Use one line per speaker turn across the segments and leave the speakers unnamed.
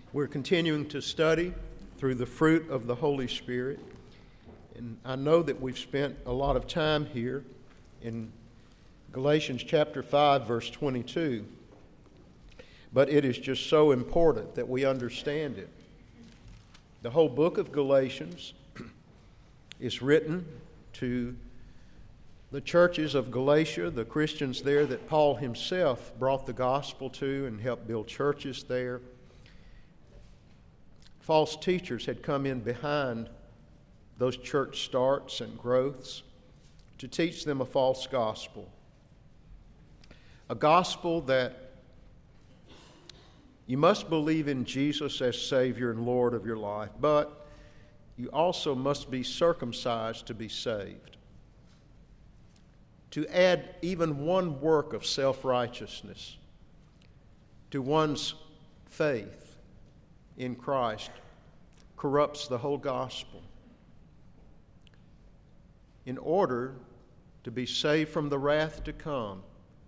We're continuing to study through the fruit of the Holy Spirit. And I know that we've spent a lot of time here in Galatians chapter 5, verse 22. But it is just so important that we understand it. The whole book of Galatians is written to the churches of Galatia, the Christians there that Paul himself brought the gospel to and helped build churches there. False teachers had come in behind those church starts and growths to teach them a false gospel. A gospel that you must believe in Jesus as Savior and Lord of your life, but you also must be circumcised to be saved. To add even one work of self-righteousness to one's faith in Christ corrupts the whole gospel. In order to be saved from the wrath to come,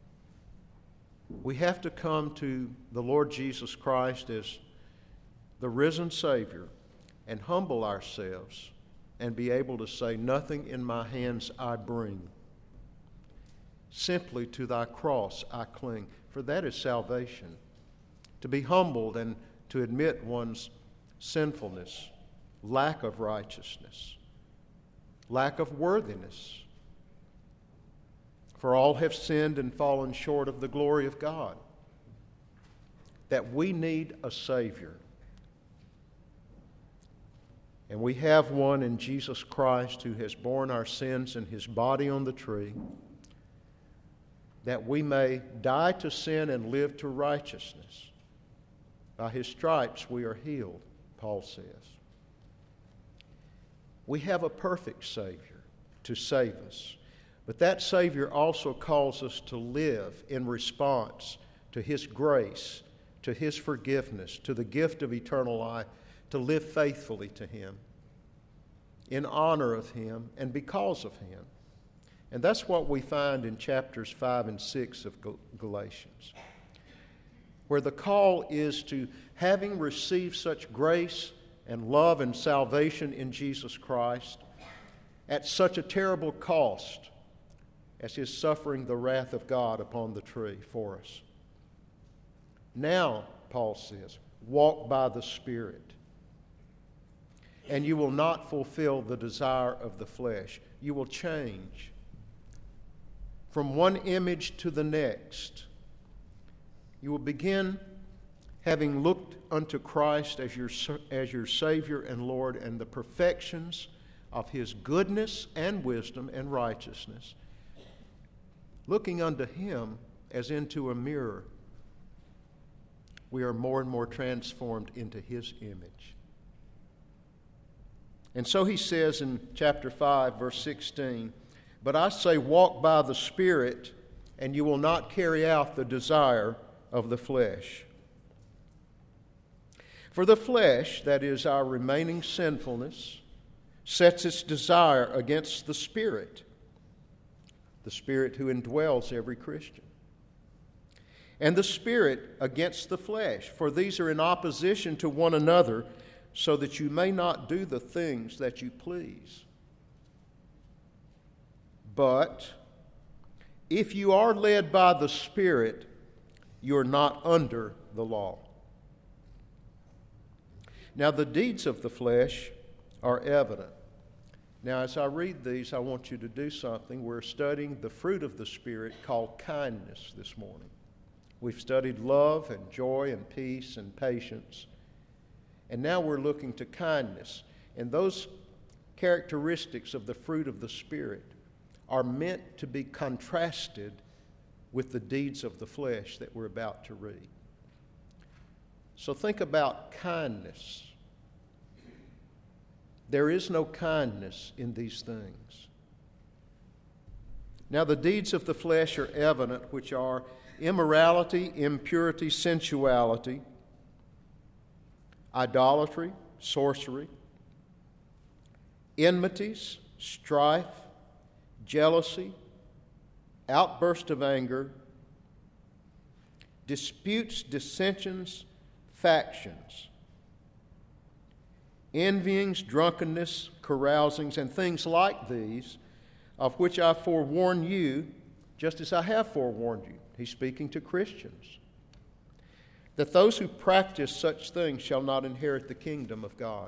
we have to come to the Lord Jesus Christ as the risen Savior and humble ourselves and be able to say, "Nothing in my hands I bring. Simply to thy cross I cling." For that is salvation. To be humbled and to admit one's sinfulness, lack of righteousness, lack of worthiness. For all have sinned and fallen short of the glory of God. That we need a Savior. And we have one in Jesus Christ who has borne our sins in His body on the tree, that we may die to sin and live to righteousness. By His stripes we are healed, Paul says. We have a perfect Savior to save us. But that Savior also calls us to live in response to His grace, to His forgiveness, to the gift of eternal life, to live faithfully to Him, in honor of Him and because of Him. And that's what we find in chapters 5 and 6 of Galatians, where the call is to, having received such grace and love and salvation in Jesus Christ, at such a terrible cost as His suffering the wrath of God upon the tree for us. Now, Paul says, walk by the Spirit, and you will not fulfill the desire of the flesh. You will change from one image to the next. You will begin having looked unto Christ as your Savior and Lord, and the perfections of His goodness and wisdom and righteousness, looking unto Him as into a mirror, we are more and more transformed into His image. And so he says in chapter 5, verse 16, "But I say, walk by the Spirit, and you will not carry out the desire of the flesh. For the flesh," that is our remaining sinfulness, "sets its desire against the Spirit who indwells every Christian. And the Spirit against the flesh, for these are in opposition to one another, so that you may not do the things that you please. But if you are led by the Spirit, you are not under the law. Now the deeds of the flesh are evident." Now as I read these, I want you to do something. We're studying the fruit of the Spirit called kindness this morning. We've studied love and joy and peace and patience. And now we're looking to kindness. And those characteristics of the fruit of the Spirit are meant to be contrasted with the deeds of the flesh that we're about to read. So think about kindness. There is no kindness in these things. Now the deeds of the flesh are evident, which are immorality, impurity, sensuality, idolatry, sorcery, enmities, strife, jealousy, outburst of anger, disputes, dissensions, factions, envyings, drunkenness, carousings, and things like these, of which I forewarn you, just as I have forewarned you. He's speaking to Christians. That those who practice such things shall not inherit the kingdom of God.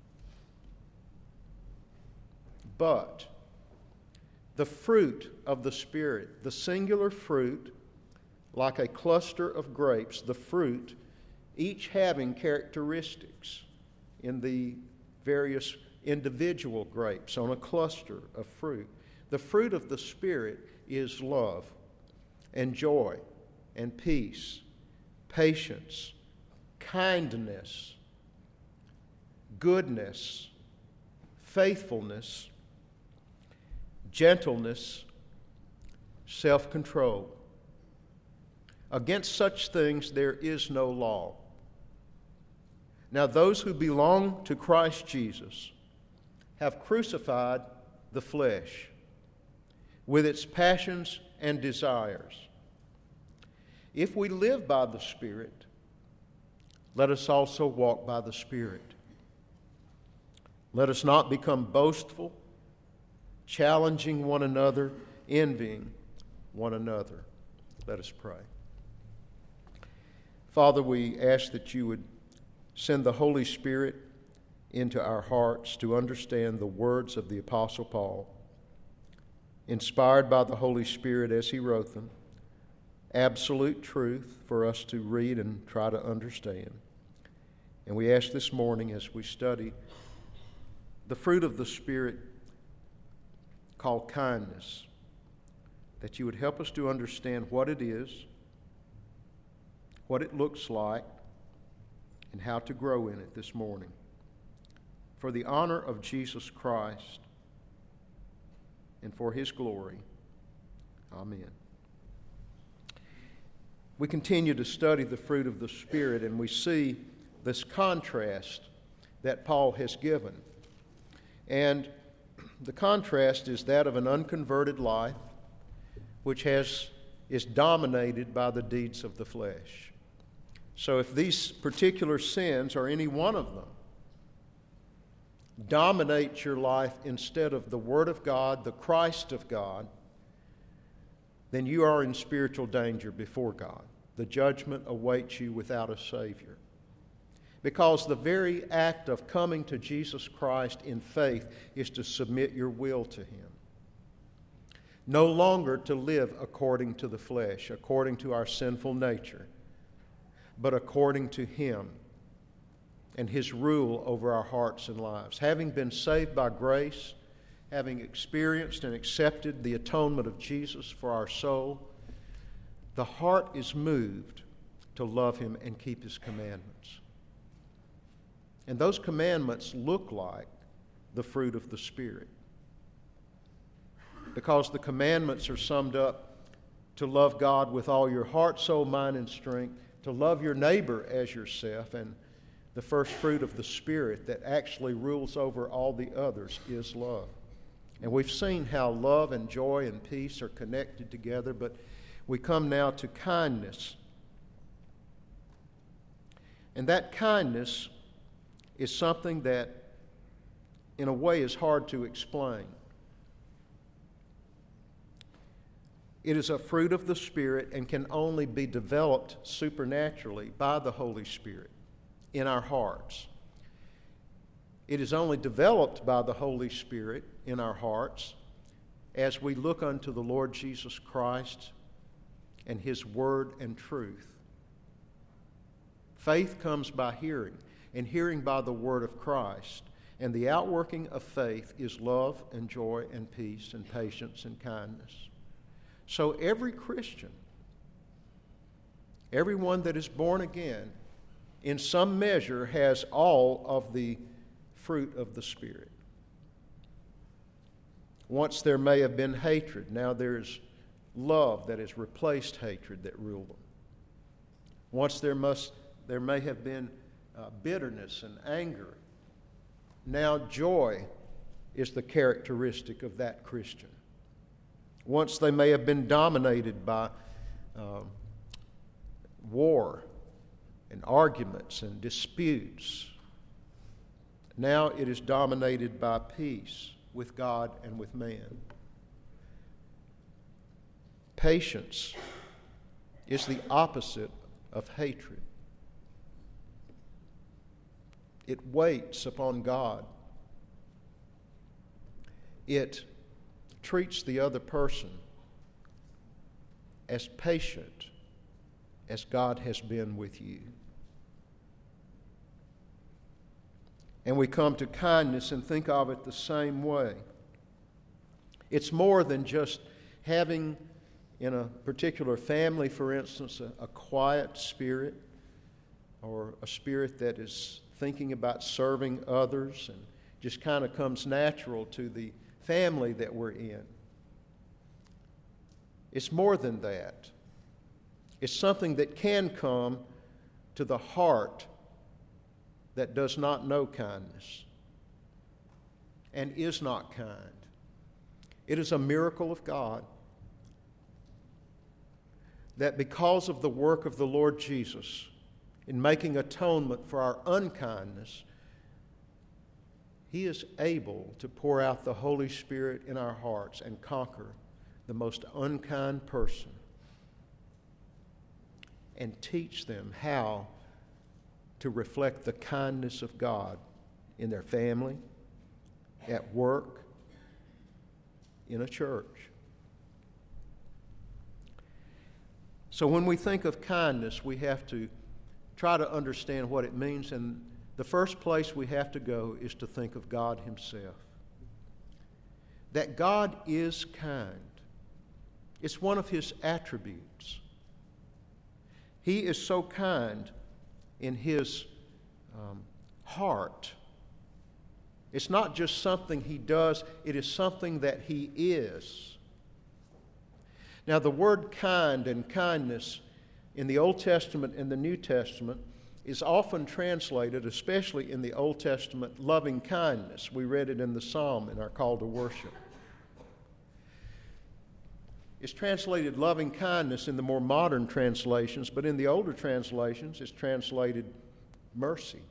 But the fruit of the Spirit, the singular fruit, like a cluster of grapes, the fruit, each having characteristics in the various individual grapes on a cluster of fruit. The fruit of the Spirit is love and joy and peace, patience, kindness, goodness, faithfulness, gentleness, self-control. Against such things there is no law. Now those who belong to Christ Jesus have crucified the flesh with its passions and desires. If we live by the Spirit, let us also walk by the Spirit. Let us not become boastful, challenging one another, envying one another. Let us pray. Father, we ask that you would send the Holy Spirit into our hearts to understand the words of the Apostle Paul, inspired by the Holy Spirit as he wrote them, absolute truth for us to read and try to understand. And we ask this morning as we study the fruit of the Spirit called kindness, that you would help us to understand what it is, what it looks like, and how to grow in it this morning. For the honor of Jesus Christ and for his glory. Amen. We continue to study the fruit of the Spirit, and we see this contrast that Paul has given. And the contrast is that of an unconverted life which is dominated by the deeds of the flesh. So if these particular sins, or any one of them, dominate your life instead of the Word of God, the Christ of God, then you are in spiritual danger before God. The judgment awaits you without a Savior. Because the very act of coming to Jesus Christ in faith is to submit your will to Him. No longer to live according to the flesh, according to our sinful nature, but according to Him and His rule over our hearts and lives. Having been saved by grace, having experienced and accepted the atonement of Jesus for our soul, the heart is moved to love Him and keep His commandments. And those commandments look like the fruit of the Spirit. Because the commandments are summed up to love God with all your heart, soul, mind, and strength, to love your neighbor as yourself, and the first fruit of the Spirit that actually rules over all the others is love. And we've seen how love and joy and peace are connected together, but we come now to kindness. And that kindness is something that, in a way, is hard to explain. It is a fruit of the Spirit and can only be developed supernaturally by the Holy Spirit in our hearts. It is only developed by the Holy Spirit in our hearts as we look unto the Lord Jesus Christ and His Word and truth. Faith comes by hearing, and hearing by the Word of Christ. And the outworking of faith is love and joy and peace and patience and kindness. So every Christian, everyone that is born again, in some measure has all of the fruit of the Spirit. Once there may have been hatred, now there's love that has replaced hatred that ruled them. Once there may have been bitterness and anger, now joy is the characteristic of that Christian. Once they may have been dominated by war and arguments and disputes. Now it is dominated by peace with God and with man. Patience is the opposite of hatred. It waits upon God. It treats the other person as patient as God has been with you. And we come to kindness and think of it the same way. It's more than just having, in a particular family, for instance, a quiet spirit, or a spirit that is thinking about serving others and just kind of comes natural to the family that we're in. It's more than that. It's something that can come to the heart that does not know kindness and is not kind. It is a miracle of God that because of the work of the Lord Jesus in making atonement for our unkindness, He is able to pour out the Holy Spirit in our hearts and conquer the most unkind person and teach them how to reflect the kindness of God in their family, at work, in a church. So when we think of kindness, we have to try to understand what it means, and the first place we have to go is to think of God Himself. That God is kind. It's one of His attributes. He is so kind in His heart. It's not just something He does, it is something that He is. Now, the word kind and kindness in the Old Testament and the New Testament is often translated, especially in the Old Testament, loving kindness. We read it in the Psalm in our call to worship. It's translated loving kindness in the more modern translations, but in the older translations, it's translated mercy.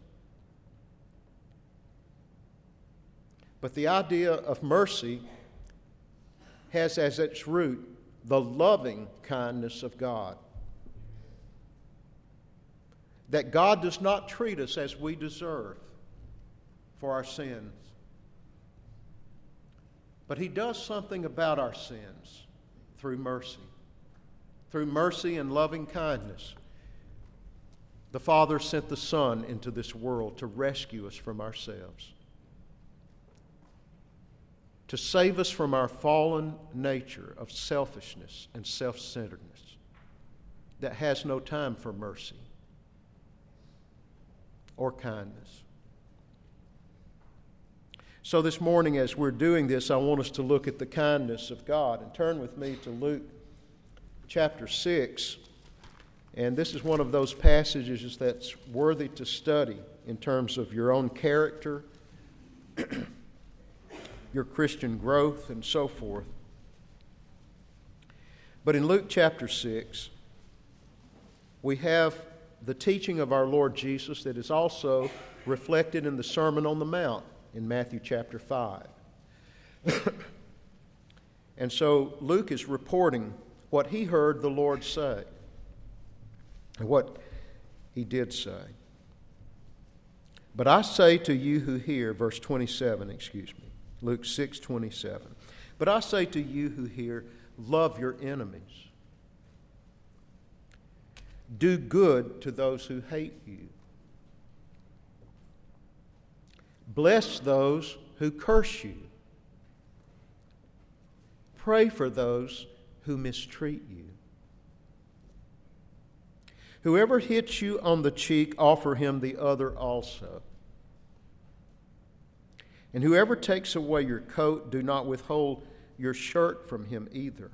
But the idea of mercy has as its root the loving kindness of God. That God does not treat us as we deserve for our sins, but He does something about our sins through mercy. Through mercy and loving kindness, the Father sent the Son into this world to rescue us from ourselves, to save us from our fallen nature of selfishness and self-centeredness that has no time for mercy or kindness. So this morning, as we're doing this, I want us to look at the kindness of God. And turn with me to Luke chapter 6. And this is one of those passages that's worthy to study in terms of your own character, your Christian growth, and so forth. But in Luke chapter 6, we have the teaching of our Lord Jesus that is also reflected in the Sermon on the Mount in Matthew chapter 5. And so Luke is reporting what he heard the Lord say, and what He did say. But I say to you who hear, verse 27, Luke 6:27. But I say to you who hear, love your enemies. Do good to those who hate you. Bless those who curse you. Pray for those who mistreat you. Whoever hits you on the cheek, offer him the other also. And whoever takes away your coat, do not withhold your shirt from him either.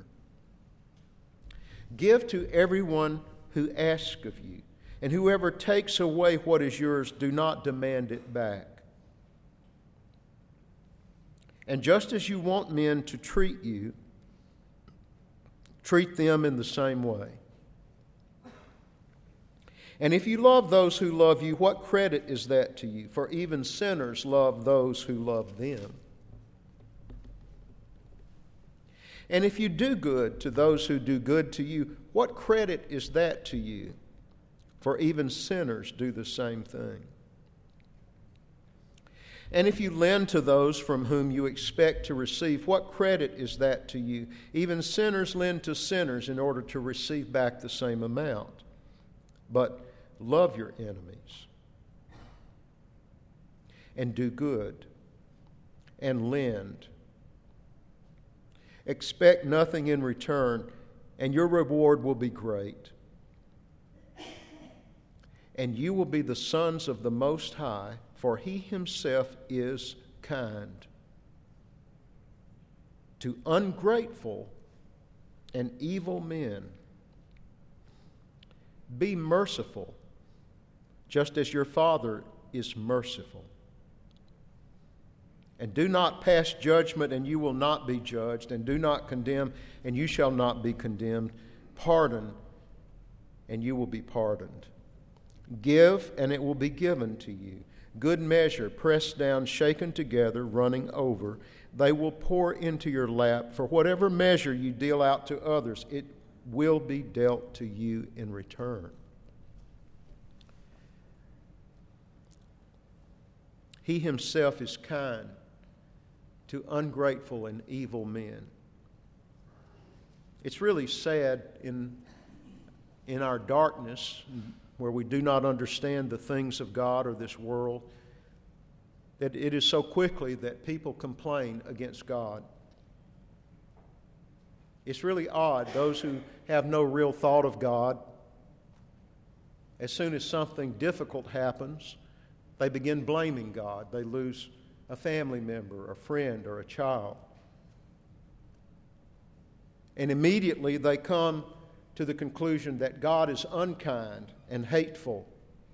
Give to everyone who asks of you, and whoever takes away what is yours, do not demand it back. And just as you want men to treat you, treat them in the same way. And if you love those who love you, what credit is that to you? For even sinners love those who love them. And if you do good to those who do good to you, what credit is that to you? For even sinners do the same thing. And if you lend to those from whom you expect to receive, what credit is that to you? Even sinners lend to sinners in order to receive back the same amount. But love your enemies, and do good, and lend. Expect nothing in return, and your reward will be great. And you will be the sons of the Most High, for He Himself is kind to ungrateful and evil men. Be merciful, just as your Father is merciful. And do not pass judgment, and you will not be judged. And do not condemn, and you shall not be condemned. Pardon, and you will be pardoned. Give, and it will be given to you. Good measure, pressed down, shaken together, running over. They will pour into your lap. For whatever measure you deal out to others, it will be dealt to you in return. He Himself is kind to ungrateful and evil men. It's really sad in our darkness, where we do not understand the things of God or this world, that it is so quickly that people complain against God. It's really odd, those who have no real thought of God, as soon as something difficult happens, they begin blaming God. They lose a family member, a friend, or a child. And immediately they come to the conclusion that God is unkind and hateful.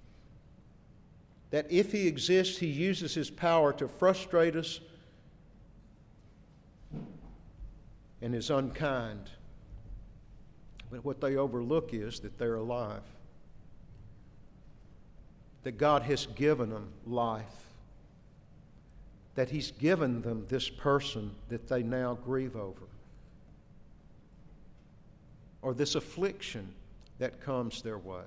That if He exists, He uses His power to frustrate us and is unkind. But what they overlook is that they're alive. That God has given them life. That He's given them this person that they now grieve over. Or this affliction that comes their way.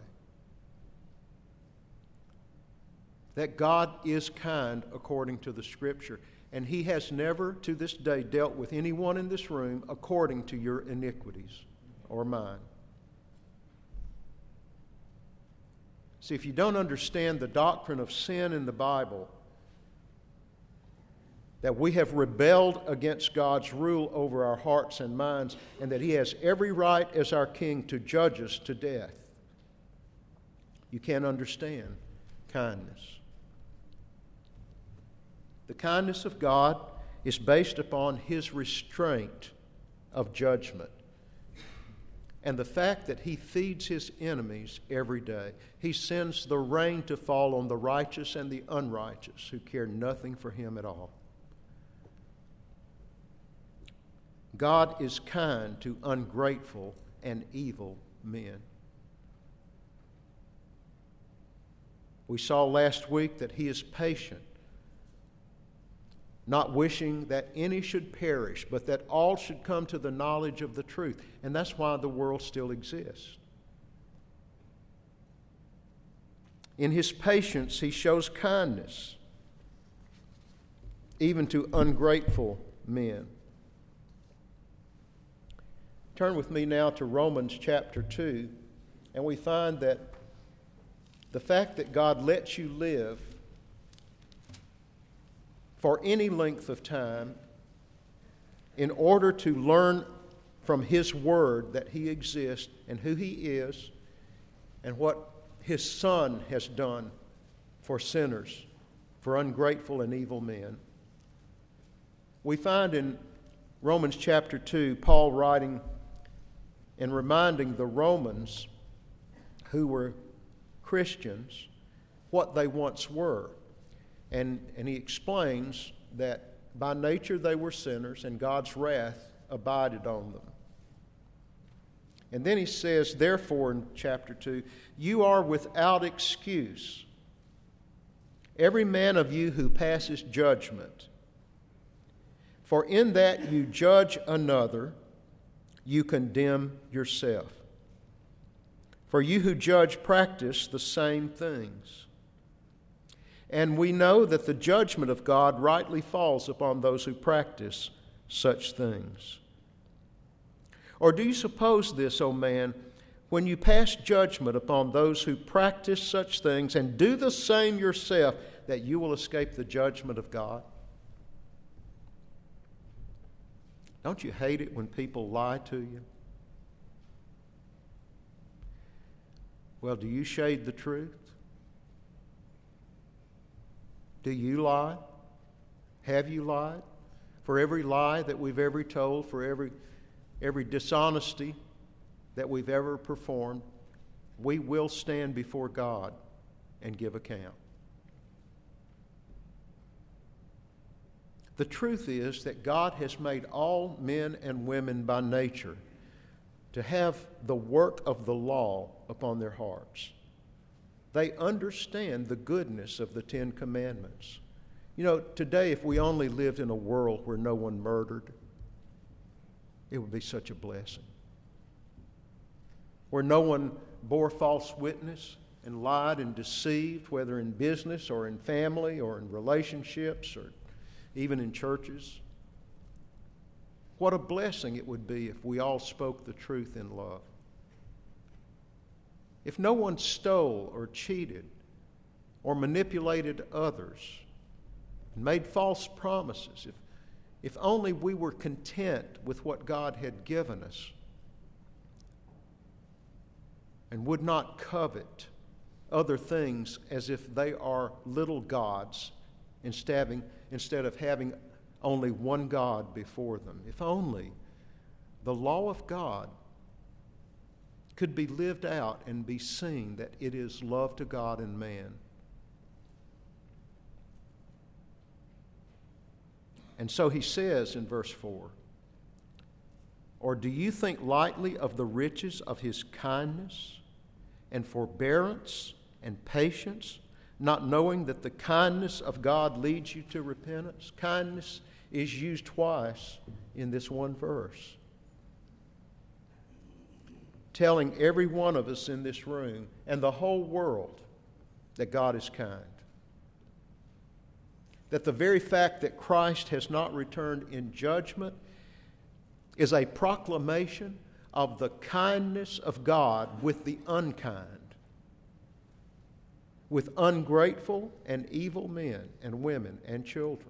That God is kind according to the Scripture. And He has never to this day dealt with anyone in this room according to your iniquities or mine. See, if you don't understand the doctrine of sin in the Bible, that we have rebelled against God's rule over our hearts and minds, and that He has every right as our King to judge us to death, you can't understand kindness. The kindness of God is based upon His restraint of judgment and the fact that He feeds His enemies every day. He sends the rain to fall on the righteous and the unrighteous who care nothing for Him at all. God is kind to ungrateful and evil men. We saw last week that He is patient, not wishing that any should perish, but that all should come to the knowledge of the truth. And that's why the world still exists. In His patience, He shows kindness, even to ungrateful men. Turn with me now to Romans chapter 2, and we find that the fact that God lets you live for any length of time in order to learn from His Word that He exists and who He is and what His Son has done for sinners, for ungrateful and evil men. We find in Romans chapter 2, Paul writing and reminding the Romans who were Christians what they once were. And he explains that by nature they were sinners and God's wrath abided on them. And then he says, therefore, in chapter 2, you are without excuse, every man of you who passes judgment. For in that you judge another, you condemn yourself. For you who judge practice the same things. And we know that the judgment of God rightly falls upon those who practice such things. Or do you suppose this, O man, when you pass judgment upon those who practice such things and do the same yourself, that you will escape the judgment of God? Don't you hate it when people lie to you? Well, do you shade the truth? Do you lie? Have you lied? For every lie that we've ever told, for every dishonesty that we've ever performed, we will stand before God and give account. The truth is that God has made all men and women by nature to have the work of the law upon their hearts. They understand the goodness of the Ten Commandments. You know, today, if we only lived in a world where no one murdered, it would be such a blessing. Where no one bore false witness and lied and deceived, whether in business or in family or in relationships or even in churches. What a blessing it would be if we all spoke the truth in love. If no one stole or cheated or manipulated others and made false promises, if only we were content with what God had given us and would not covet other things as if they are little gods instead of having only one God before them. If only the law of God could be lived out and be seen that it is love to God and man. And so he says in verse 4, or do you think lightly of the riches of his kindness and forbearance and patience, not knowing that the kindness of God leads you to repentance? Kindness is used twice in this one verse, telling every one of us in this room and the whole world that God is kind. That the very fact that Christ has not returned in judgment is a proclamation of the kindness of God with the unkind, with ungrateful and evil men and women and children.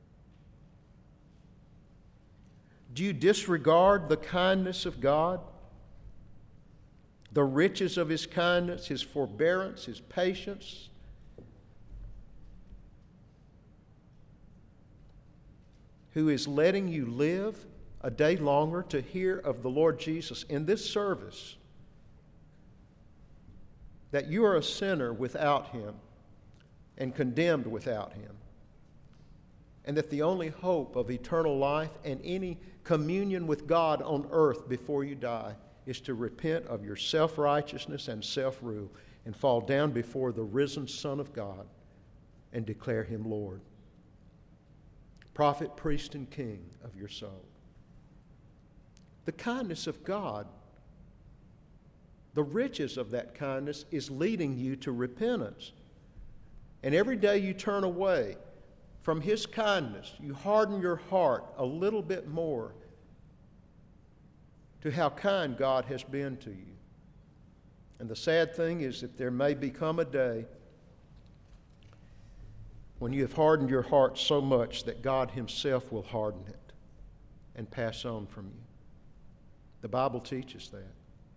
Do you disregard the kindness of God? The riches of his kindness, his forbearance, his patience? Who is letting you live a day longer to hear of the Lord Jesus in this service, that you are a sinner without him and condemned without him, and that the only hope of eternal life and any communion with God on earth before you die is to repent of your self-righteousness and self-rule and fall down before the risen Son of God and declare him Lord, prophet, priest, and king of your soul. The kindness of God, the riches of that kindness is leading you to repentance. And every day you turn away from his kindness, you harden your heart a little bit more to how kind God has been to you. And the sad thing is that there may become a day when you have hardened your heart so much that God himself will harden it and pass on from you. The Bible teaches that.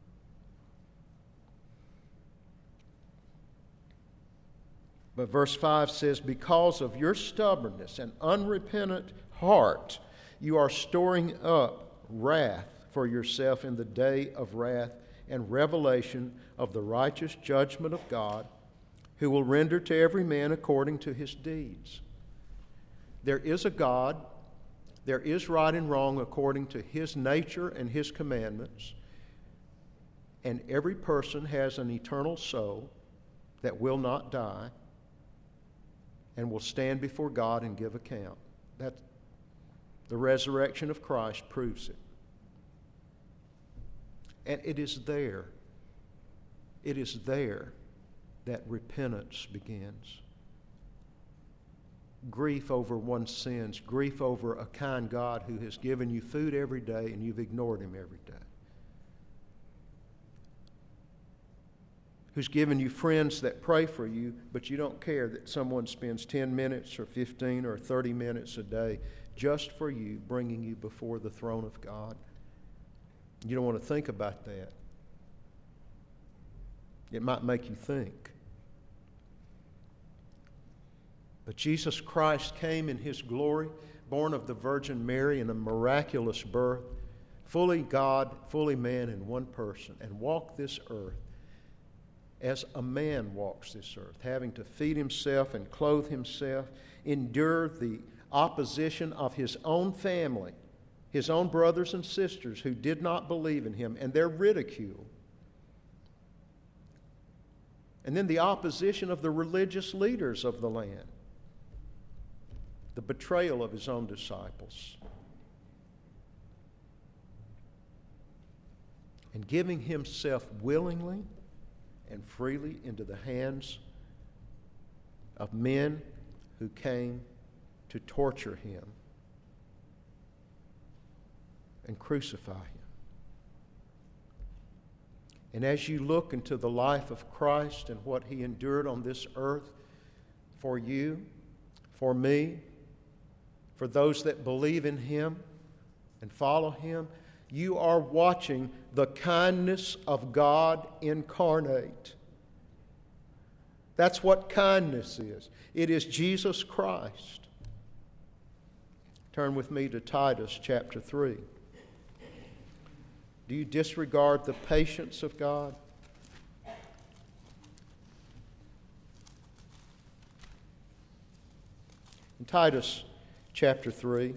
But verse 5 says, because of your stubbornness and unrepentant heart, you are storing up wrath for yourself in the day of wrath and revelation of the righteous judgment of God, who will render to every man according to his deeds. There is a God. There is right and wrong according to his nature and his commandments. And every person has an eternal soul that will not die and will stand before God and give account. That the resurrection of Christ proves it. And it is there that repentance begins. Grief over one's sins, grief over a kind God who has given you food every day and you've ignored Him every day. Who's given you friends that pray for you, but you don't care that someone spends 10 minutes or 15 or 30 minutes a day just for you, bringing you before the throne of God. You don't want to think about that. It might make you think. But Jesus Christ came in His glory, born of the Virgin Mary in a miraculous birth, fully God, fully man in one person, and walked this earth as a man walks this earth, having to feed himself and clothe himself, endure the opposition of His own family, His own brothers and sisters who did not believe in Him, and their ridicule. And then the opposition of the religious leaders of the land. The betrayal of His own disciples. And giving Himself willingly and freely into the hands of men who came to torture Him and crucify Him. And as you look into the life of Christ and what He endured on this earth for you, for me, for those that believe in Him and follow Him, you are watching the kindness of God incarnate. That's what kindness is. It is Jesus Christ. Turn with me to Titus chapter 3. Do you disregard the patience of God? In Titus chapter 3,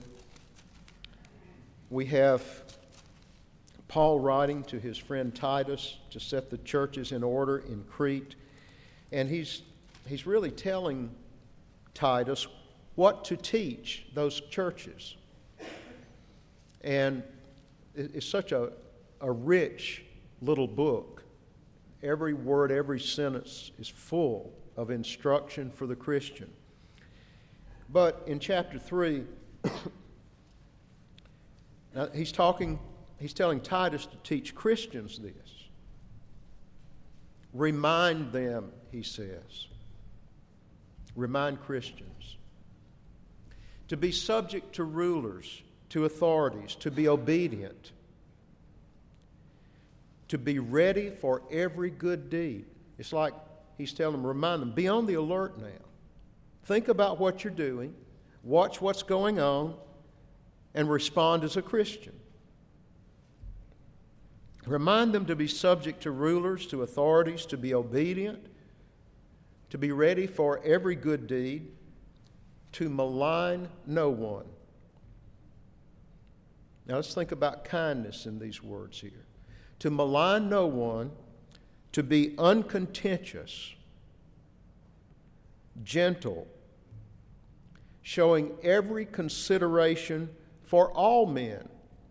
we have Paul writing to his friend Titus to set the churches in order in Crete. And he's really telling Titus what to teach those churches. And it's such a rich little book. Every word, every sentence is full of instruction for the Christian. But in chapter 3, now he's telling Titus to teach Christians this. Remind them, he says. Remind Christians. To be subject to rulers, to authorities, to be obedient. To be ready for every good deed. It's like he's telling them, remind them, be on the alert now. Think about what you're doing, watch what's going on, and respond as a Christian. Remind them to be subject to rulers, to authorities, to be obedient, to be ready for every good deed, to malign no one. Now let's think about kindness in these words here. To malign no one, to be uncontentious, gentle, showing every consideration for all men.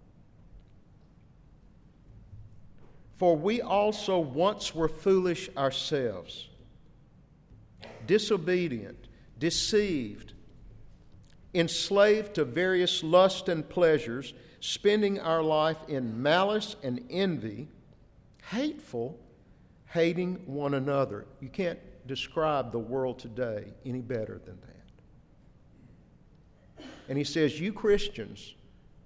For we also once were foolish ourselves, disobedient, deceived, enslaved to various lusts and pleasures, spending our life in malice and envy, hateful, hating one another. You can't describe the world today any better than that. And he says, you Christians,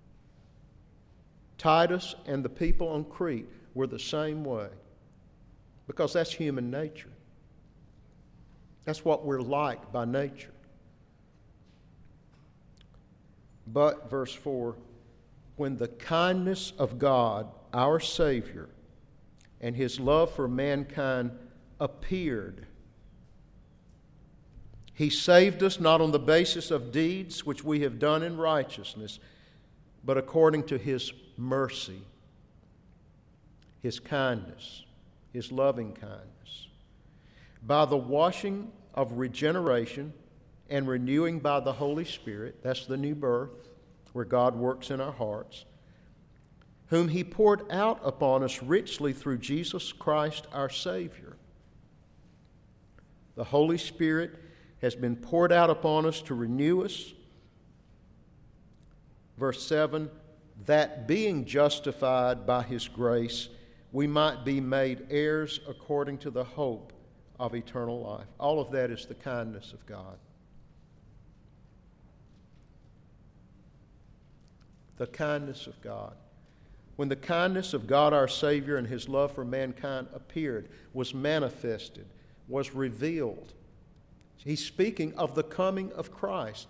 Titus and the people on Crete, were the same way. Because that's human nature. That's what we're like by nature. But, verse 4, when the kindness of God, our Savior, and His love for mankind appeared, He saved us not on the basis of deeds which we have done in righteousness, but according to His mercy. His kindness, His loving kindness. By the washing of regeneration and renewing by the Holy Spirit, that's the new birth, where God works in our hearts, whom He poured out upon us richly through Jesus Christ our Savior. The Holy Spirit has been poured out upon us to renew us. Verse 7, that being justified by His grace, we might be made heirs according to the hope of eternal life. All of that is the kindness of God. The kindness of God. When the kindness of God our Savior and His love for mankind appeared, was manifested, was revealed, He's speaking of the coming of Christ,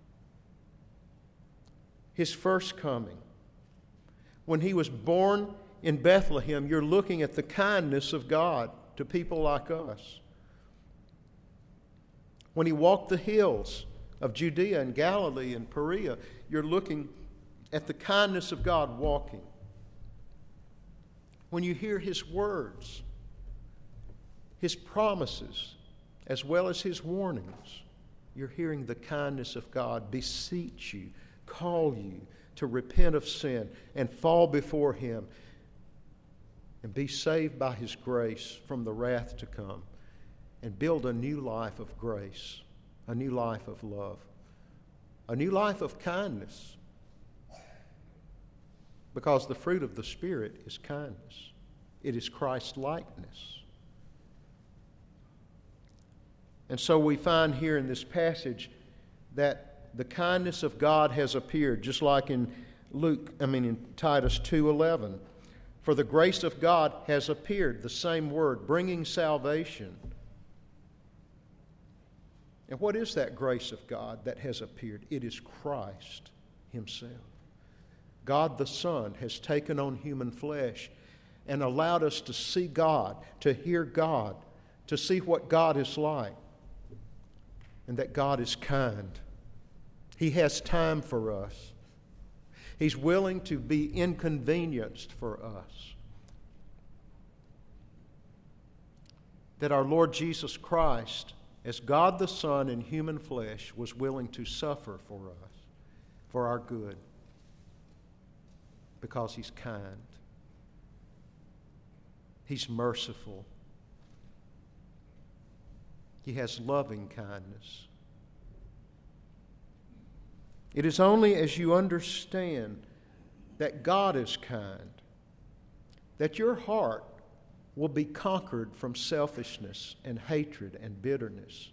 His first coming. When He was born in Bethlehem, you're looking at the kindness of God to people like us. When He walked the hills of Judea and Galilee and Perea, you're looking at the kindness of God walking. When you hear His words, His promises, as well as His warnings, you're hearing the kindness of God beseech you, call you to repent of sin and fall before Him and be saved by His grace from the wrath to come and build a new life of grace, a new life of love, a new life of kindness. Because the fruit of the Spirit is kindness. It is Christ-likeness. And so we find here in this passage that the kindness of God has appeared, just like in Titus 2:11. For the grace of God has appeared, the same word, bringing salvation. And what is that grace of God that has appeared? It is Christ Himself. God the Son has taken on human flesh and allowed us to see God, to hear God, to see what God is like, and that God is kind. He has time for us. He's willing to be inconvenienced for us. That our Lord Jesus Christ, as God the Son in human flesh, was willing to suffer for us, for our good, because He's kind. He's merciful. He has loving kindness. It is only as you understand that God is kind that your heart will be conquered from selfishness and hatred and bitterness,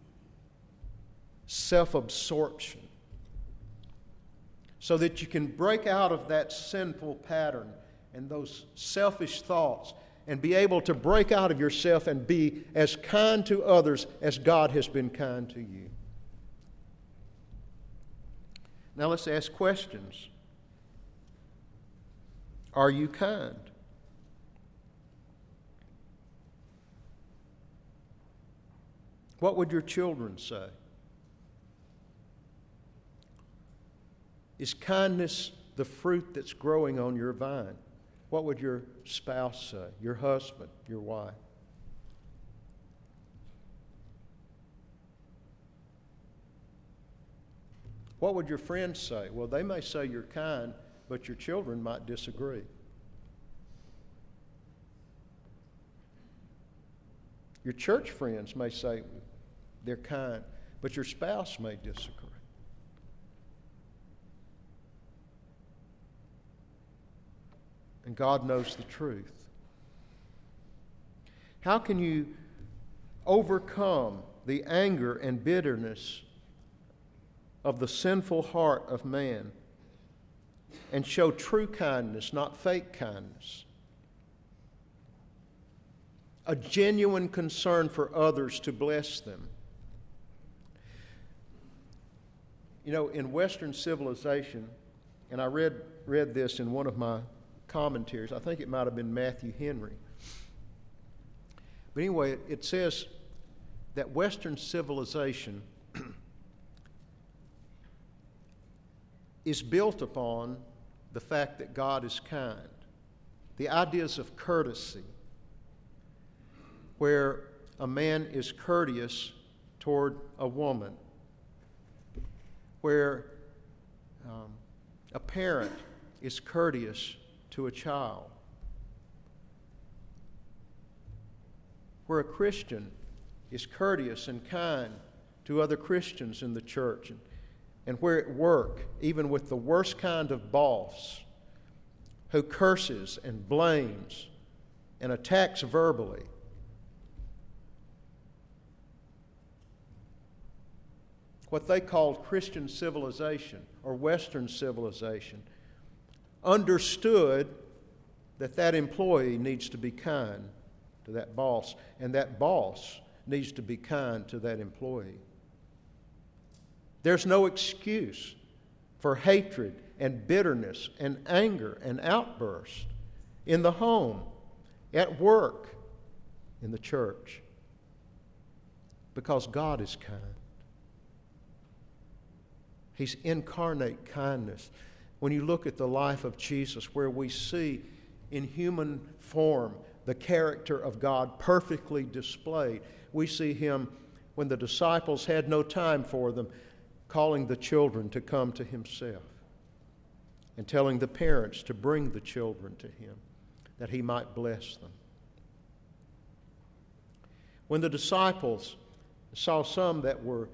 self-absorption, so that you can break out of that sinful pattern and those selfish thoughts and be able to break out of yourself and be as kind to others as God has been kind to you. Now let's ask questions. Are you kind? What would your children say? Is kindness the fruit that's growing on your vine? What would your spouse say, your husband, your wife? What would your friends say? Well, they may say you're kind, but your children might disagree. Your church friends may say they're kind, but your spouse may disagree. And God knows the truth. How can you overcome the anger and bitterness of the sinful heart of man and show true kindness, not fake kindness? A genuine concern for others to bless them. You know, in Western civilization, and I read this in one of my commentaries, I think it might have been Matthew Henry. But anyway, it says that Western civilization is built upon the fact that God is kind. the ideas of courtesy, where a man is courteous toward a woman, where a parent is courteous to a child, where a Christian is courteous and kind to other Christians in the church, and where at work, even with the worst kind of boss who curses and blames and attacks verbally, what they called Christian civilization or Western civilization, understood that that employee needs to be kind to that boss, and that boss needs to be kind to that employee. There's no excuse for hatred and bitterness and anger and outburst in the home, at work, in the church, because God is kind. He's incarnate kindness. When you look at the life of Jesus, where we see in human form the character of God perfectly displayed, we see him, when the disciples had no time for them, calling the children to come to himself and telling the parents to bring the children to him that he might bless them. When the disciples saw some that were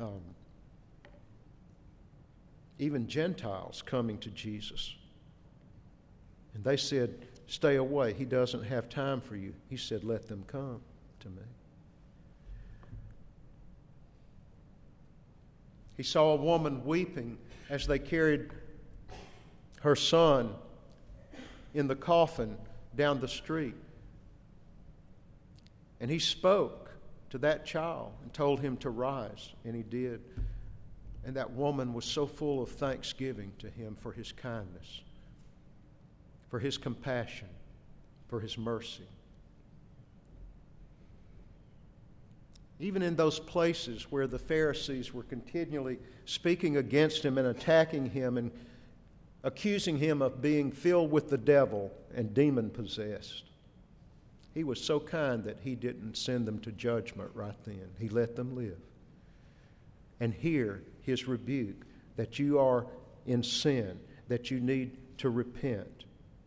even Gentiles coming to Jesus, and they said, "Stay away, he doesn't have time for you," he said, "Let them come to me." He saw a woman weeping as they carried her son in the coffin down the street. And he spoke to that child and told him to rise, and he did. And that woman was so full of thanksgiving to him for his kindness, for his compassion, for his mercy. Even in those places where the Pharisees were continually speaking against him and attacking him and accusing him of being filled with the devil and demon-possessed, he was so kind that he didn't send them to judgment right then. He let them live and hear his rebuke that you are in sin, that you need to repent.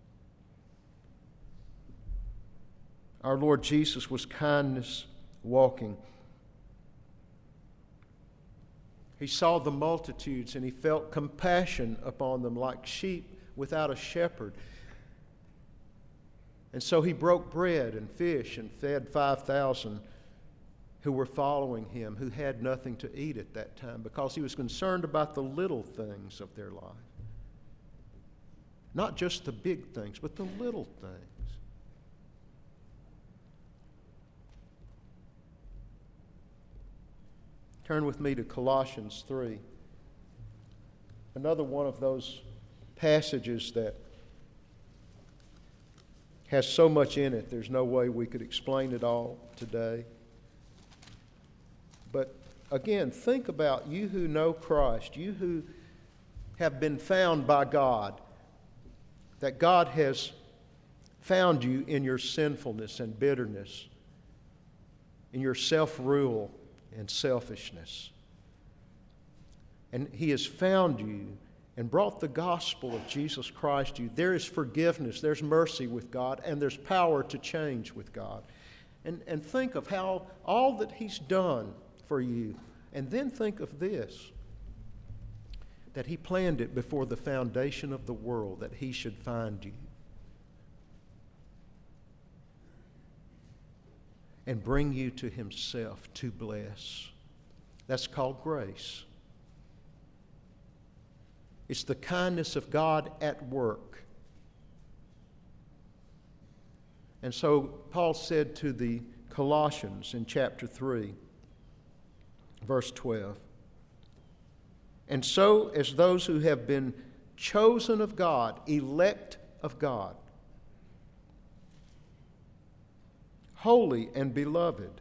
Our Lord Jesus was kindness walking. He saw the multitudes and he felt compassion upon them like sheep without a shepherd. And so he broke bread and fish and fed 5,000 who were following him, who had nothing to eat at that time, because he was concerned about the little things of their life. Not just the big things, but the little things. Turn with me to Colossians 3. Another one of those passages that has so much in it, there's no way we could explain it all today. But again, think about you who know Christ, you who have been found by God, that God has found you in your sinfulness and bitterness, in your self-rule and selfishness. And he has found you and brought the gospel of Jesus Christ to you. There is forgiveness, there's mercy with God, and there's power to change with God. And think of how all that he's done for you. And then think of this, that he planned it before the foundation of the world, that he should find you and bring you to himself to bless. That's called grace. It's the kindness of God at work. And so Paul said to the Colossians in chapter 3, verse 12, "And so as those who have been chosen of God, elect of God, holy and beloved,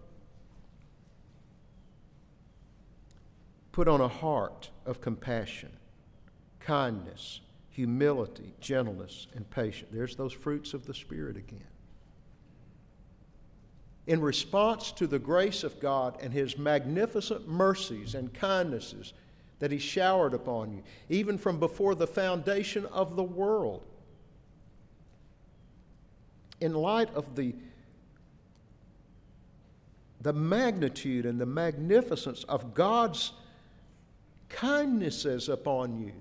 put on a heart of compassion, kindness, humility, gentleness, and patience. There's those fruits of the Spirit again. In response to the grace of God and His magnificent mercies and kindnesses that He showered upon you, even from before the foundation of the world, in light of the magnitude and the magnificence of God's kindnesses upon you,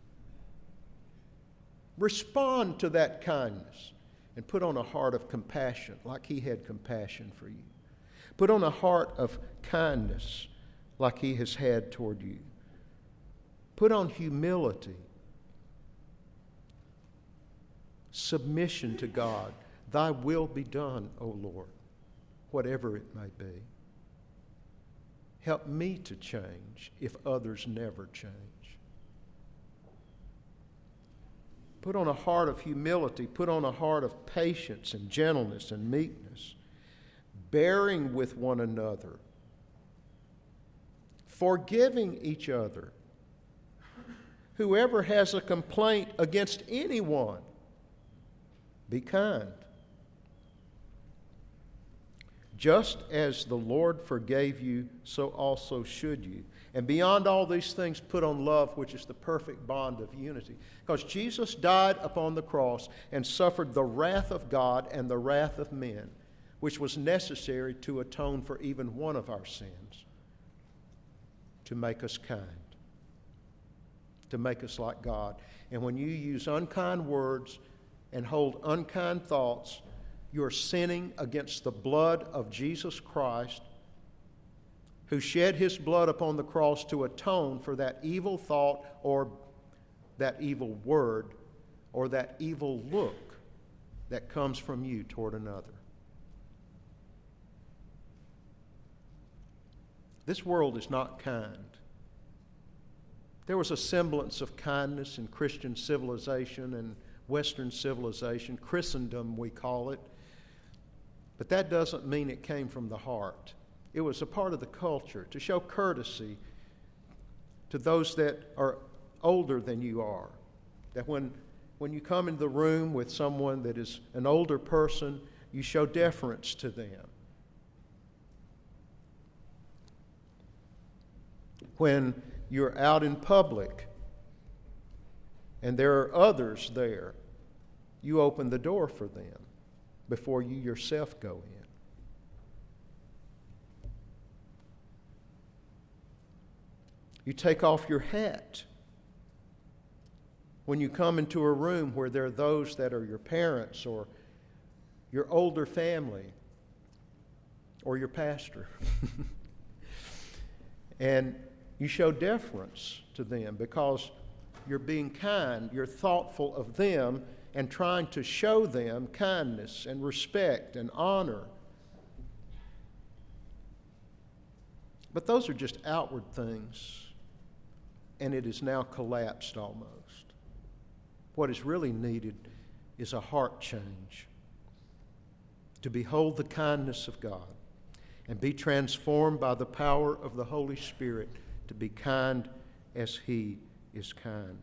respond to that kindness and put on a heart of compassion like He had compassion for you. Put on a heart of kindness like He has had toward you. Put on humility, submission to God. Thy will be done, O Lord, whatever it may be. Help me to change if others never change. Put on a heart of humility. Put on a heart of patience and gentleness and meekness, bearing with one another, forgiving each other. Whoever has a complaint against anyone, be kind. Just as the Lord forgave you, so also should you. And beyond all these things, put on love, which is the perfect bond of unity. Because Jesus died upon the cross and suffered the wrath of God and the wrath of men, which was necessary to atone for even one of our sins, to make us kind, to make us like God. And when you use unkind words and hold unkind thoughts, you're sinning against the blood of Jesus Christ, who shed His blood upon the cross to atone for that evil thought or that evil word or that evil look that comes from you toward another. This world is not kind. There was a semblance of kindness in Christian civilization and Western civilization, Christendom we call it, but that doesn't mean it came from the heart. It was a part of the culture to show courtesy to those that are older than you are. That when you come into the room with someone that is an older person, you show deference to them. When you're out in public and there are others there, you open the door for them before you yourself go in. You take off your hat when you come into a room where there are those that are your parents or your older family or your pastor. And you show deference to them because you're being kind, you're thoughtful of them and trying to show them kindness and respect and honor. But those are just outward things, and it is now collapsed almost. What is really needed is a heart change to behold the kindness of God and be transformed by the power of the Holy Spirit to be kind as He is kind.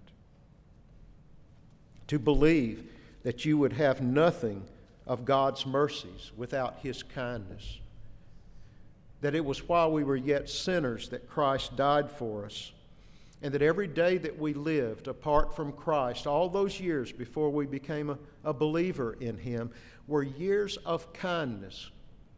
To believe that you would have nothing of God's mercies without His kindness. That it was while we were yet sinners that Christ died for us. And that every day that we lived apart from Christ, all those years before we became a believer in Him, were years of kindness.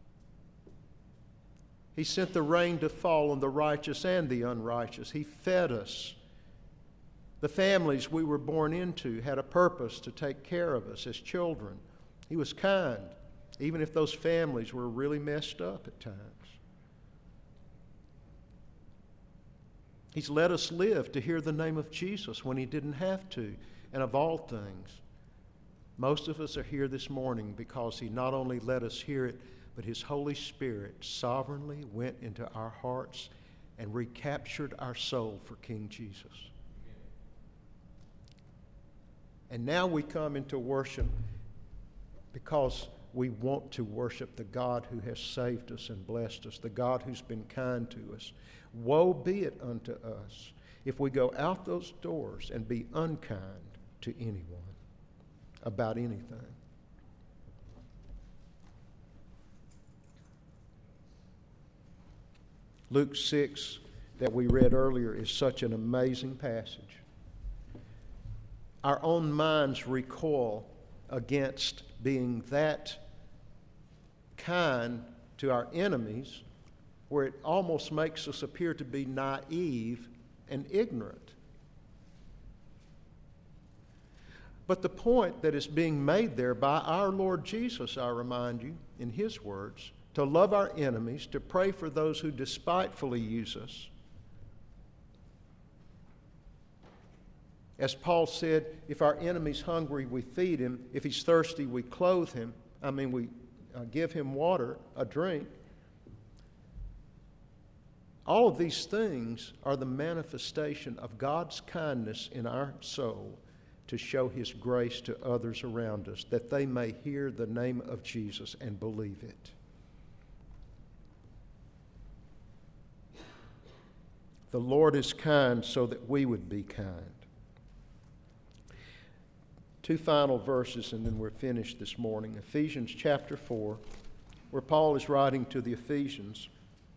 He sent the rain to fall on the righteous and the unrighteous. He fed us. The families we were born into had a purpose to take care of us as children. He was kind, even if those families were really messed up at times. He's let us live to hear the name of Jesus when He didn't have to. And of all things, most of us are here this morning because He not only let us hear it, but His Holy Spirit sovereignly went into our hearts and recaptured our soul for King Jesus. And now we come into worship because we want to worship the God who has saved us and blessed us, the God who's been kind to us. Woe be it unto us if we go out those doors and be unkind to anyone about anything. Luke 6 that we read earlier is such an amazing passage. Our own minds recoil against being that kind to our enemies, where it almost makes us appear to be naive and ignorant. But the point that is being made there by our Lord Jesus, I remind you, in His words, to love our enemies, to pray for those who despitefully use us. As Paul said, if our enemy's hungry, we feed him. If he's thirsty, we clothe him. We give him water, a drink. All of these things are the manifestation of God's kindness in our soul to show His grace to others around us, that they may hear the name of Jesus and believe it. The Lord is kind so that we would be kind. Two final verses and then we're finished this morning. Ephesians chapter 4, where Paul is writing to the Ephesians.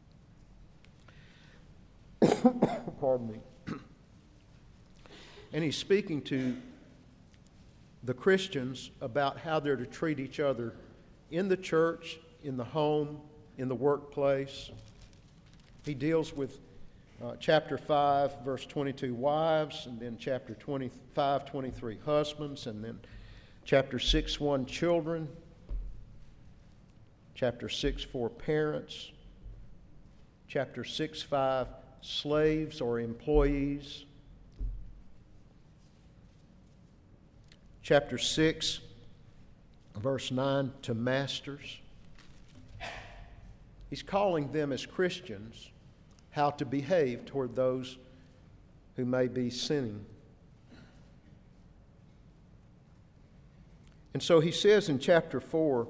Pardon me. And he's speaking to the Christians about how they're to treat each other in the church, in the home, in the workplace. He deals with chapter 5, verse 22, wives, and then chapter 25, 23, husbands, and then chapter 6, 1, children, chapter 6, 4, parents, chapter 6, 5, slaves or employees, chapter 6, verse 9, to masters. He's calling them as Christians how to behave toward those who may be sinning. And so he says in chapter 4,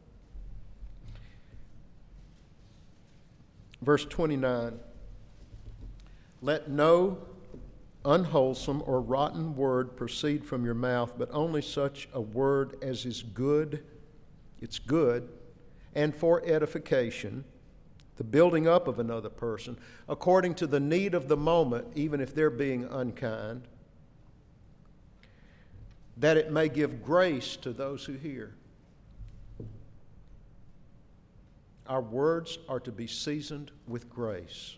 verse 29, let no unwholesome or rotten word proceed from your mouth, but only such a word as is good, it's good, and for edification, the building up of another person, according to the need of the moment, even if they're being unkind, that it may give grace to those who hear. Our words are to be seasoned with grace.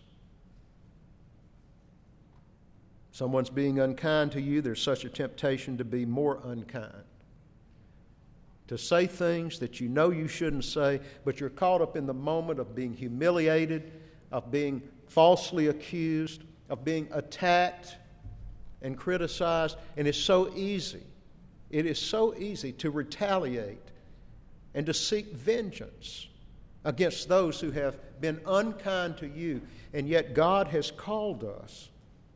Someone's being unkind to you, there's such a temptation to be more unkind. To say things that you know you shouldn't say, but you're caught up in the moment of being humiliated, of being falsely accused, of being attacked and criticized. And it's so easy. It is so easy to retaliate and to seek vengeance against those who have been unkind to you. And yet God has called us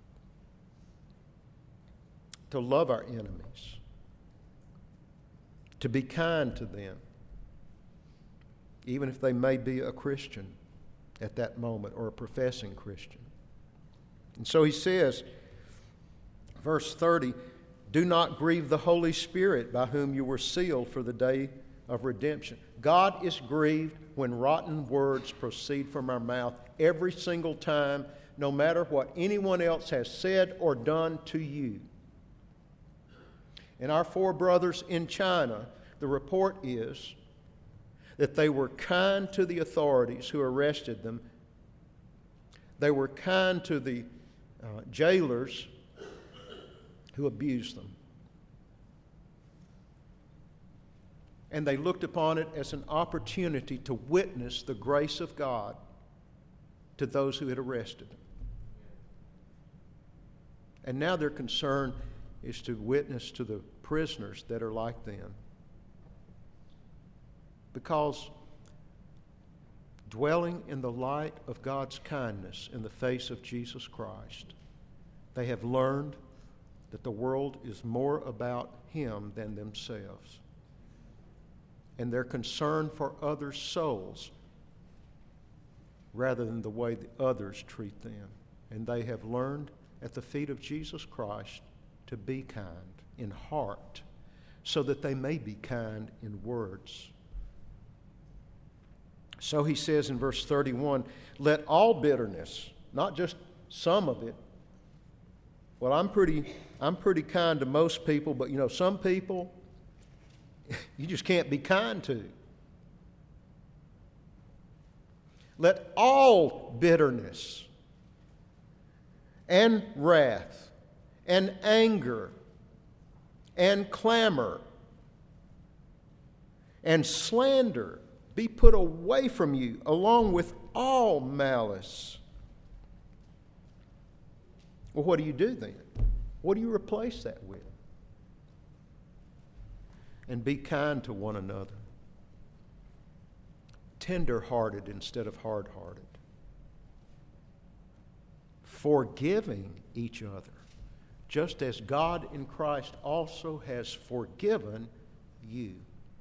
to love our enemies, to be kind to them, even if they may be a Christian at that moment or a professing Christian. And so he says, verse 30, do not grieve the Holy Spirit by whom you were sealed for the day of redemption. God is grieved when rotten words proceed from our mouth every single time, no matter what anyone else has said or done to you. And our four brothers in China, the report is that they were kind to the authorities who arrested them. They were kind to the jailers who abused them. And they looked upon it as an opportunity to witness the grace of God to those who had arrested them. And now their concern is to witness to the prisoners that are like them. Because dwelling in the light of God's kindness in the face of Jesus Christ, they have learned that the world is more about Him than themselves. And they're concerned for others' souls rather than the way the others treat them. And they have learned at the feet of Jesus Christ to be kind. in heart, so that they may be kind in words. So he says in verse 31, let all bitterness, not just some of it. Well, I'm pretty kind to most people, but some people you just can't be kind to. Let all bitterness and wrath and anger and clamor and slander be put away from you, along with all malice. Well, what do you do then? What do you replace that with? And be kind to one another. Tender-hearted instead of hard-hearted. Forgiving each other, just as God in Christ also has forgiven you.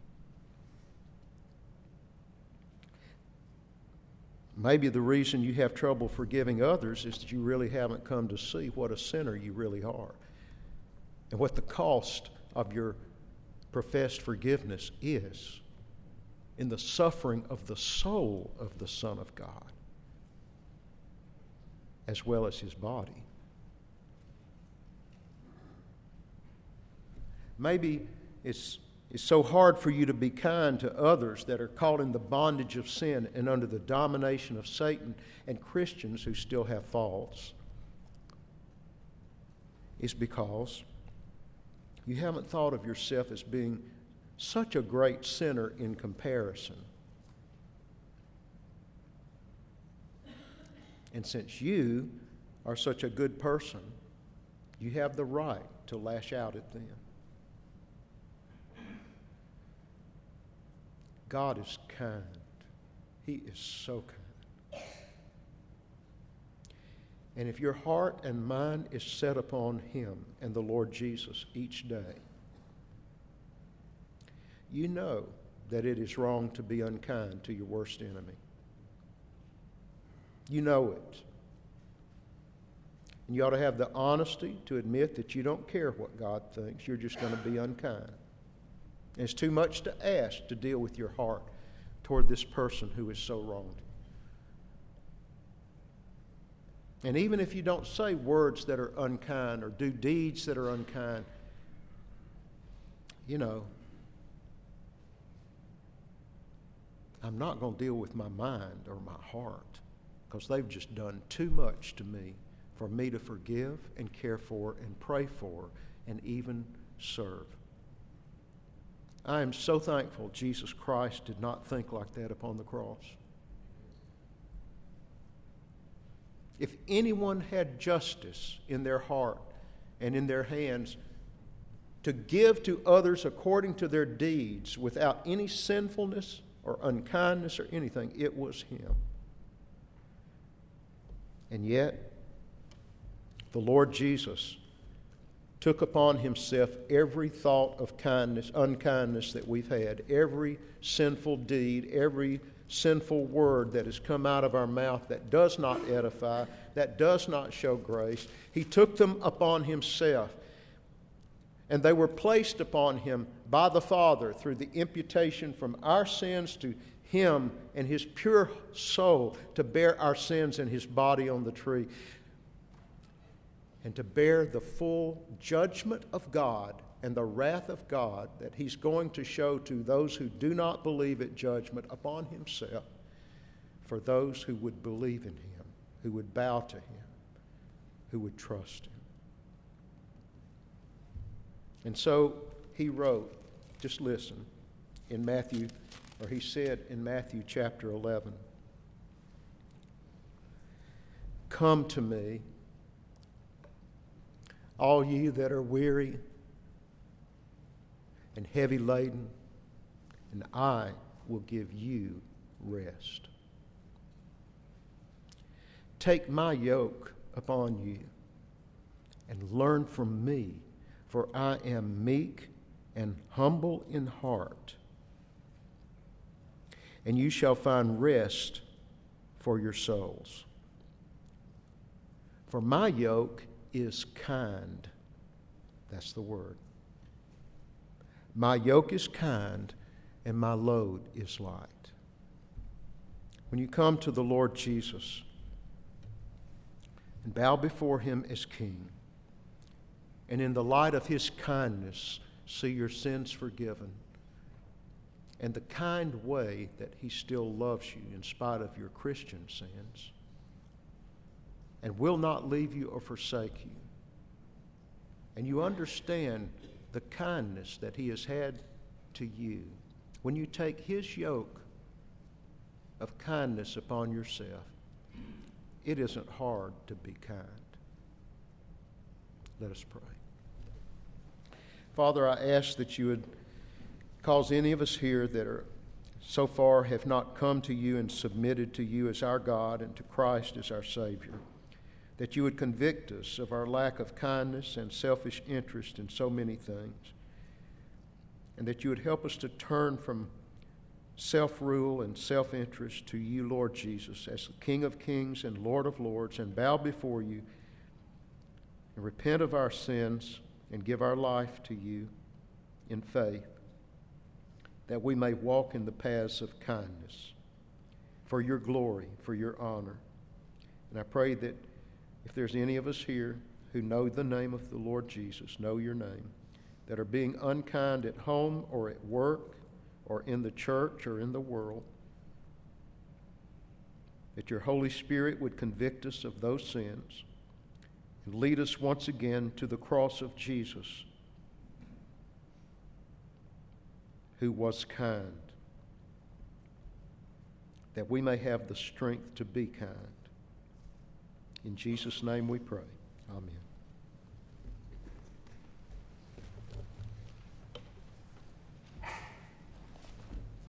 Maybe the reason you have trouble forgiving others is that you really haven't come to see what a sinner you really are and what the cost of your professed forgiveness is in the suffering of the soul of the Son of God, as well as his body. Maybe it's so hard for you to be kind to others that are caught in the bondage of sin and under the domination of Satan, and Christians who still have faults. It's because you haven't thought of yourself as being such a great sinner in comparison. And since you are such a good person, you have the right to lash out at them. God is kind. He is so kind. And if your heart and mind is set upon Him and the Lord Jesus each day, you know that it is wrong to be unkind to your worst enemy. You know it. And you ought to have the honesty to admit that you don't care what God thinks. You're just going to be unkind. And it's too much to ask to deal with your heart toward this person who is so wronged you. And even if you don't say words that are unkind or do deeds that are unkind, I'm not going to deal with my mind or my heart, because they've just done too much to me for me to forgive and care for and pray for and even serve. I am so thankful Jesus Christ did not think like that upon the cross. If anyone had justice in their heart and in their hands to give to others according to their deeds without any sinfulness or unkindness or anything, it was him. And yet, the Lord Jesus took upon himself every thought of unkindness that we've had, every sinful deed, every sinful word that has come out of our mouth that does not edify, that does not show grace. He took them upon himself, and they were placed upon him by the Father through the imputation from our sins to him and his pure soul to bear our sins in his body on the tree, and to bear the full judgment of God and the wrath of God that he's going to show to those who do not believe at judgment upon himself, for those who would believe in him, who would bow to him, who would trust him. And so he wrote, just listen, he said in Matthew chapter 11, "Come to me, all ye that are weary and heavy laden, and I will give you rest. Take my yoke upon you and learn from me, for I am meek and humble in heart, and you shall find rest for your souls. For my yoke is kind," that's the word, My yoke is kind and my load is light. When you come to the Lord Jesus and bow before him as King, and in the light of his kindness, see your sins forgiven, and the kind way that he still loves you in spite of your Christian sins, and will not leave you or forsake you, and you understand the kindness that he has had to you, when you take his yoke of kindness upon yourself, it isn't hard to be kind. Let us pray. Father, I ask that you would cause any of us here that are so far have not come to you and submitted to you as our God and to Christ as our Savior, that you would convict us of our lack of kindness and selfish interest in so many things, and that you would help us to turn from self-rule and self-interest to you, Lord Jesus, as the King of Kings and Lord of Lords, and bow before you and repent of our sins and give our life to you in faith, that we may walk in the paths of kindness for your glory, for your honor. And I pray that if there's any of us here who know the name of the Lord Jesus, know your name, that are being unkind at home or at work or in the church or in the world, that your Holy Spirit would convict us of those sins and lead us once again to the cross of Jesus, who was kind, that we may have the strength to be kind. In Jesus' name we pray. Amen.